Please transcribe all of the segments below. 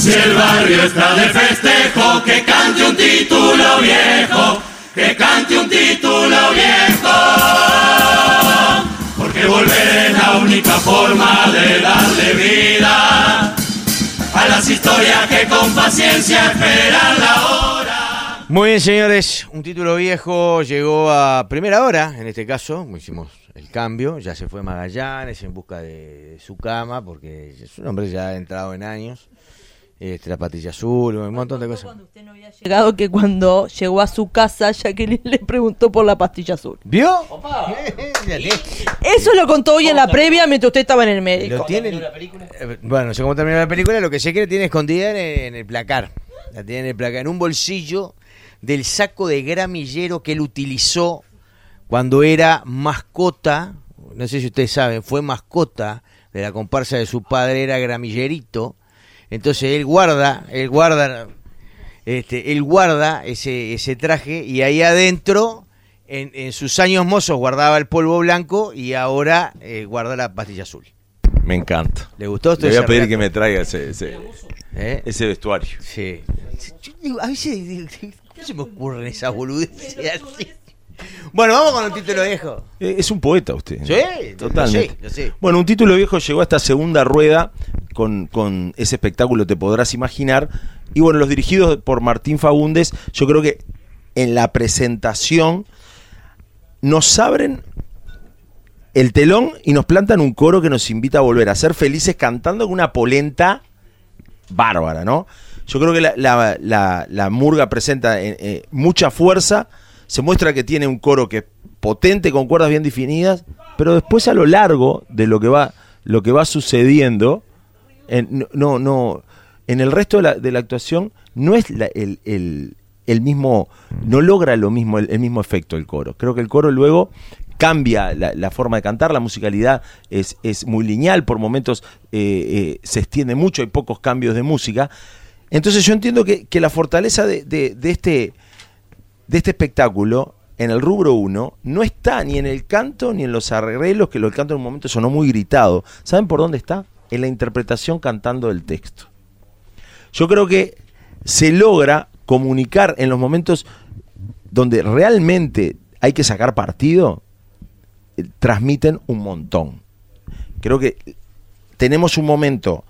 Si el barrio está de festejo, que cante un título viejo, que cante un título viejo. Porque volver es la única forma de darle vida a las historias que con paciencia esperan la hora. Muy bien, señores, un título viejo llegó a primera hora, en este caso, hicimos el cambio, ya se fue Magallanes en busca de su cama, porque es un hombre ya entrado en años, la pastilla azul, un montón de cosas. Cuando usted no había llegado, que cuando llegó a su casa, Jacqueline le preguntó por la pastilla azul. ¿Vio? Eso lo contó hoy en la previa mientras usted estaba en el médico. ¿Lo tiene? Bueno, no sé cómo terminó la película, lo que sé que la tiene escondida en el placar. La tiene en el placar, en un bolsillo del saco de gramillero que él utilizó cuando era mascota. No sé si ustedes saben, fue mascota de la comparsa de su padre, era gramillerito. Entonces él guarda ese traje, y ahí adentro, en sus años mozos, guardaba el polvo blanco y ahora guarda la pastilla azul. Me encanta. ¿Le gustó? Le voy a pedir que me traiga ese vestuario. Sí. Yo digo, a veces no se me ocurren esas boludeces así. Bueno, vamos con un título viejo. Es un poeta usted, ¿no? Sí, totalmente. Lo sé. Bueno, un título viejo llegó a esta segunda rueda con ese espectáculo, te podrás imaginar. Y bueno, los dirigidos por Martín Fagundes, yo creo que en la presentación nos abren el telón y nos plantan un coro que nos invita a volver a ser felices cantando con una polenta bárbara, ¿no? Yo creo que la murga presenta mucha fuerza. Se muestra que tiene un coro que es potente, con cuerdas bien definidas, pero después a lo largo de lo que va sucediendo, en el resto de la actuación no es el mismo, no logra el mismo efecto el coro. Creo que el coro luego cambia la forma de cantar, la musicalidad es muy lineal, por momentos se extiende mucho, hay pocos cambios de música. Entonces yo entiendo que la fortaleza de este espectáculo, en el rubro 1, no está ni en el canto ni en los arreglos, que el canto en un momento sonó muy gritado. ¿Saben por dónde está? En la interpretación cantando del texto. Yo creo que se logra comunicar en los momentos donde realmente hay que sacar partido, transmiten un montón. Creo que tenemos un momento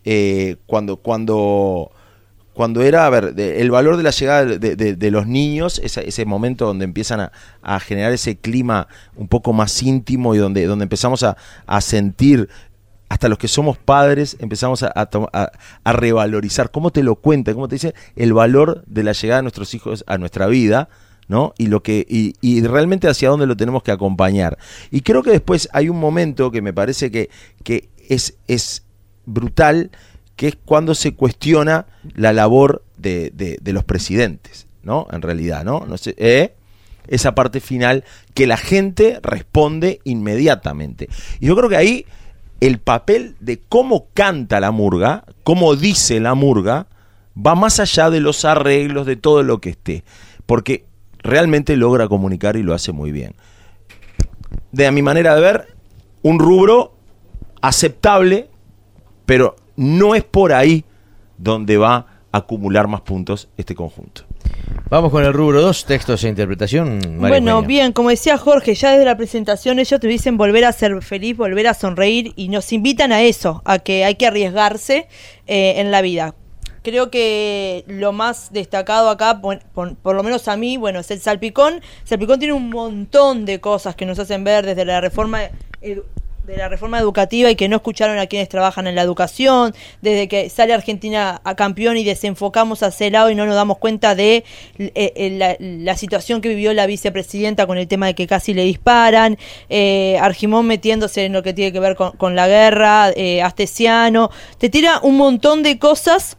cuando era, el valor de la llegada de los niños, ese momento donde empiezan a generar ese clima un poco más íntimo y donde empezamos a sentir, hasta los que somos padres, empezamos a revalorizar, cómo te lo cuenta, cómo te dice el valor de la llegada de nuestros hijos a nuestra vida, ¿no? Y realmente hacia dónde lo tenemos que acompañar. Y creo que después hay un momento que me parece que es brutal, que es cuando se cuestiona la labor de los presidentes, ¿no? En realidad, ¿no? No sé, esa parte final que la gente responde inmediatamente. Y yo creo que ahí el papel de cómo canta la murga, cómo dice la murga, va más allá de los arreglos, de todo lo que esté, porque realmente logra comunicar y lo hace muy bien. A mi manera de ver, un rubro aceptable, pero no es por ahí donde va a acumular más puntos este conjunto. Vamos con el rubro 2, textos e interpretación. María Bueno, Eugenia. bien, como decía Jorge, ya desde la presentación ellos te dicen volver a ser feliz, volver a sonreír, y nos invitan a eso, a que hay que arriesgarse en la vida. Creo que lo más destacado acá, por lo menos a mí, bueno, es el salpicón. El salpicón tiene un montón de cosas que nos hacen ver desde la reforma educativa y que no escucharon a quienes trabajan en la educación, desde que sale Argentina a campeón y desenfocamos hacia el lado y no nos damos cuenta de la situación que vivió la vicepresidenta con el tema de que casi le disparan, Argimón metiéndose en lo que tiene que ver con la guerra, Astesiano, te tira un montón de cosas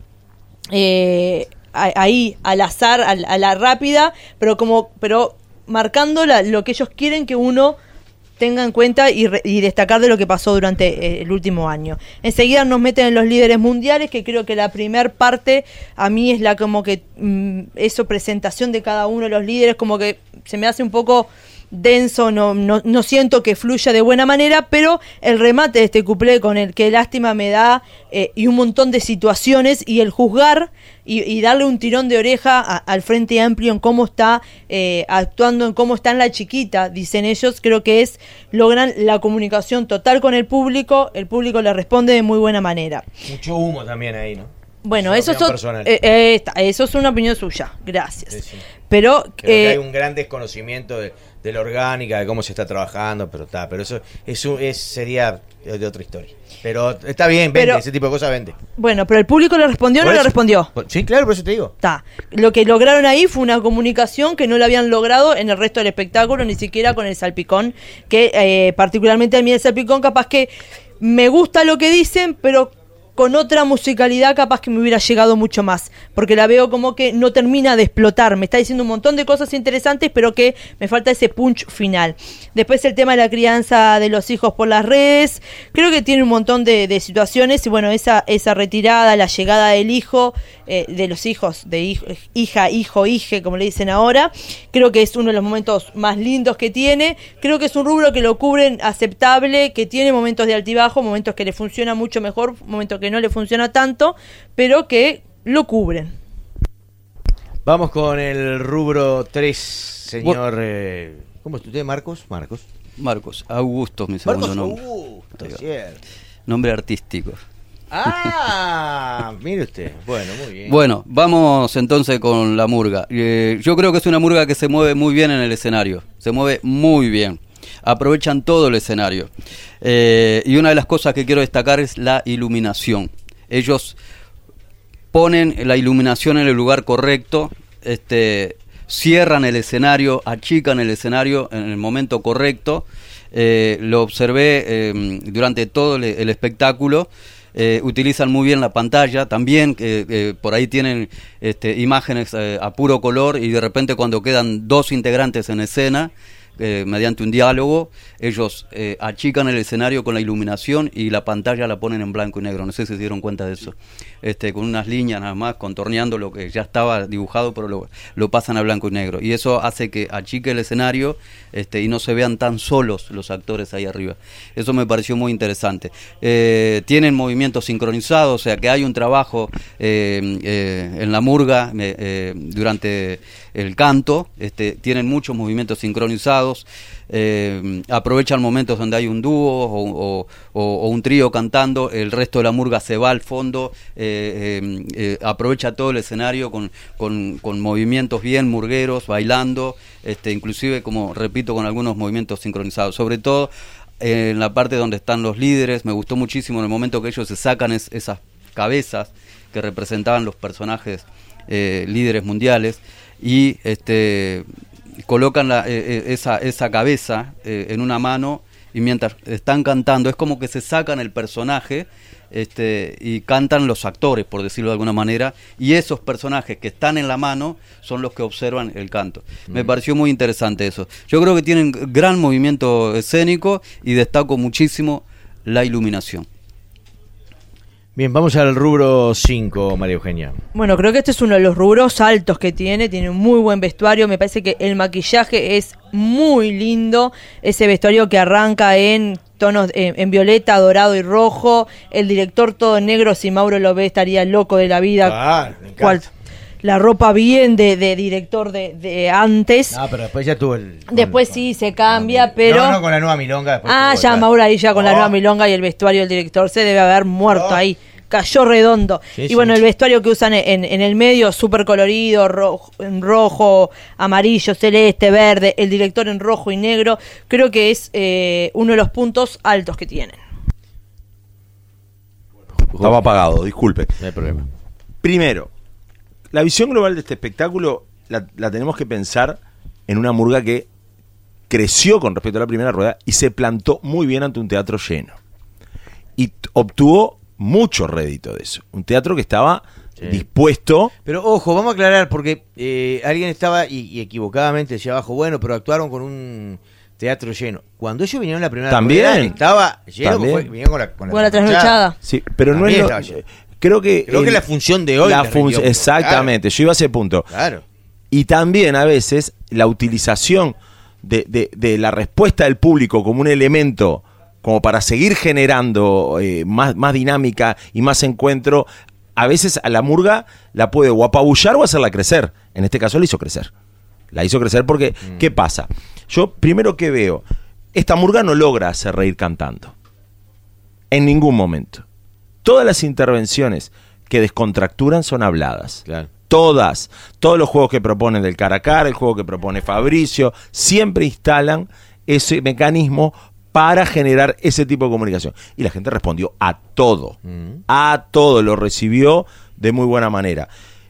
ahí al azar, a la rápida, pero marcando lo que ellos quieren que uno tenga en cuenta y destacar de lo que pasó durante el último año. Enseguida nos meten en los líderes mundiales, que creo que la primer parte a mí es la como que presentación de cada uno de los líderes, como que se me hace un poco denso, no siento que fluya de buena manera, pero el remate de este cuplé con el que lástima me da y un montón de situaciones y el juzgar y darle un tirón de oreja al Frente Amplio en cómo está actuando, en cómo está en la chiquita, dicen ellos, creo que logran la comunicación total con el público le responde de muy buena manera. Mucho humo también ahí, ¿no? Bueno, eso es una opinión suya, gracias. Sí, sí. Pero Creo que hay un gran desconocimiento de la orgánica, de cómo se está trabajando, pero eso sería de otra historia. Pero está bien, vende, ese tipo de cosas vende. Bueno, pero el público le respondió o no le respondió. Sí, claro, por eso te digo. Está. Lo que lograron ahí fue una comunicación que no lo habían logrado en el resto del espectáculo, ni siquiera con el salpicón, que particularmente a mí el salpicón capaz que me gusta lo que dicen, pero con otra musicalidad capaz que me hubiera llegado mucho más, porque la veo como que no termina de explotar, me está diciendo un montón de cosas interesantes, pero que me falta ese punch final. Después el tema de la crianza de los hijos por las redes, creo que tiene un montón de situaciones, y bueno, esa retirada, la llegada del hijo, de los hijos, de hija, hijo, hije, como le dicen ahora, creo que es uno de los momentos más lindos que tiene, creo que es un rubro que lo cubren aceptable, que tiene momentos de altibajo, momentos que le funciona mucho mejor, momentos que no le funciona tanto, pero que lo cubren. Vamos con el rubro 3, señor. ¿Cómo es usted, Marcos? Marcos Augusto, mi segundo nombre. Cierto. Nombre artístico. Mire usted. Bueno, muy bien. Bueno, vamos entonces con la murga. Yo creo que es una murga que se mueve muy bien en el escenario. Se mueve muy bien. Aprovechan todo el escenario. Y una de las cosas que quiero destacar es la iluminación. Ellos ponen la iluminación en el lugar correcto, cierran el escenario, achican el escenario en el momento correcto. Lo observé durante todo el espectáculo. Utilizan muy bien la pantalla también, por ahí tienen imágenes a puro color, y de repente cuando quedan dos integrantes en escena, mediante un diálogo, ellos achican el escenario con la iluminación y la pantalla la ponen en blanco y negro. No sé si se dieron cuenta de eso, con unas líneas nada más, contorneando lo que ya estaba dibujado, pero lo pasan a blanco y negro, y eso hace que achique el escenario y no se vean tan solos los actores ahí arriba. Eso me pareció muy interesante. Tienen movimientos sincronizados, o sea que hay un trabajo en la murga durante el canto. Tienen muchos movimientos sincronizados. Aprovechan momentos donde hay un dúo o un trío cantando, el resto de la murga se va al fondo, aprovecha todo el escenario con movimientos bien murgueros, bailando, inclusive, como repito, con algunos movimientos sincronizados, sobre todo en la parte donde están los líderes. Me gustó muchísimo en el momento que ellos se sacan esas cabezas que representaban los personajes líderes mundiales, y colocan esa cabeza en una mano, y mientras están cantando es como que se sacan el personaje y cantan los actores, por decirlo de alguna manera, y esos personajes que están en la mano son los que observan el canto. Me pareció muy interesante eso. Yo creo que tienen gran movimiento escénico y destaco muchísimo la iluminación. Bien, vamos al rubro 5, María Eugenia. Bueno, creo que este es uno de los rubros altos que tiene un muy buen vestuario, me parece que el maquillaje es muy lindo, ese vestuario que arranca en tonos en violeta, dorado y rojo, el director todo en negro, si Mauro lo ve estaría loco de la vida. Me encanta. La ropa bien de director de antes. Pero después ya tuvo Después sí se cambia, pero... No, con la nueva milonga. Ya Mauro ahí ya con la nueva milonga, y el vestuario del director se debe haber muerto ahí. Cayó redondo. Sí, y bueno, el vestuario que usan en el medio, súper colorido, rojo, amarillo, celeste, verde, el director en rojo y negro, creo que es uno de los puntos altos que tienen. Estaba apagado, disculpe. No hay problema. Primero, la visión global de este espectáculo la tenemos que pensar en una murga que creció con respecto a la primera rueda y se plantó muy bien ante un teatro lleno. Y obtuvo mucho rédito de eso. Un teatro que estaba dispuesto. Pero ojo, vamos a aclarar, porque alguien estaba y equivocadamente decía abajo, bueno, pero actuaron con un teatro lleno. Cuando ellos vinieron la primera rueda, estaba lleno, vinieron con la trasnochada. Sí, pero no es creo que la función de hoy exactamente, claro. Yo iba a ese punto. Claro. Y también a veces la utilización de la respuesta del público como un elemento como para seguir generando más dinámica y más encuentro, a veces a la murga la puede o apabullar o hacerla crecer. En este caso la hizo crecer. La hizo crecer porque, ¿qué pasa? Yo primero que veo, esta murga no logra hacer reír cantando. En ningún momento. Todas las intervenciones que descontracturan son habladas. Claro. Todos los juegos que proponen del cara a cara, el juego que propone Fabricio, siempre instalan ese mecanismo para generar ese tipo de comunicación. Y la gente respondió a todo. A todo, lo recibió de muy buena manera.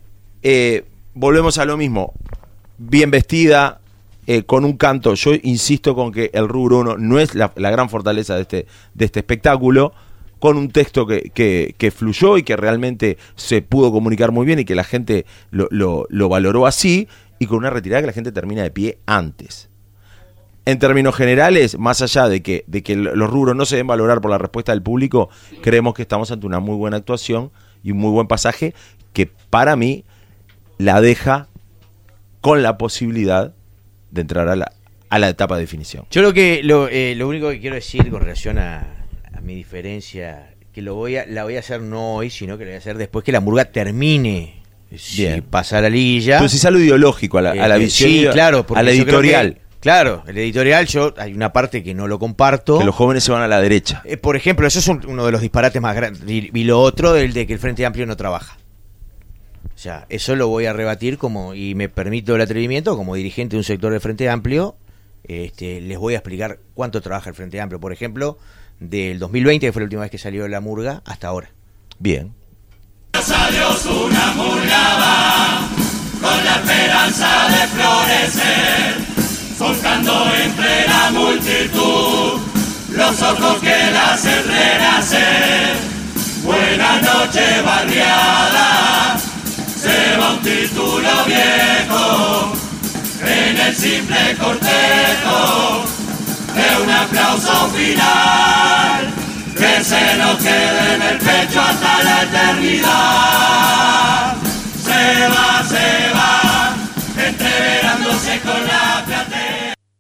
Volvemos a lo mismo. Bien vestida, con un canto. Yo insisto con que el rubro 1 no es la gran fortaleza de este espectáculo, con un texto que fluyó y que realmente se pudo comunicar muy bien y que la gente lo valoró así, y con una retirada que la gente termina de pie antes. En términos generales, más allá de que los rubros no se deben valorar por la respuesta del público, creemos que estamos ante una muy buena actuación y un muy buen pasaje que para mí la deja con la posibilidad de entrar a la etapa de definición. Yo lo único que quiero decir con relación a mi diferencia, que la voy a hacer no hoy, sino que la voy a hacer después que la murga termine. Si pasa a la liguilla. Pero si es algo ideológico, a la visión, sí, claro, a la editorial. Claro, el editorial, hay una parte que no lo comparto. Que los jóvenes se van a la derecha. Por ejemplo, eso es uno de los disparates más grandes. Y lo otro, el de que el Frente Amplio no trabaja. O sea, eso lo voy a rebatir y me permito el atrevimiento, como dirigente de un sector del Frente Amplio, les voy a explicar cuánto trabaja el Frente Amplio. Por ejemplo, del 2020, que fue la última vez que salió la murga, hasta ahora. Bien. Adiós, una murga va, con la esperanza de florecer, soltando entre la multitud los ojos que la hacen renacer. Buenas noches, barriada, se va un título viejo en el simple cortejo de un aplauso final que se nos quede en el pecho hasta la eternidad.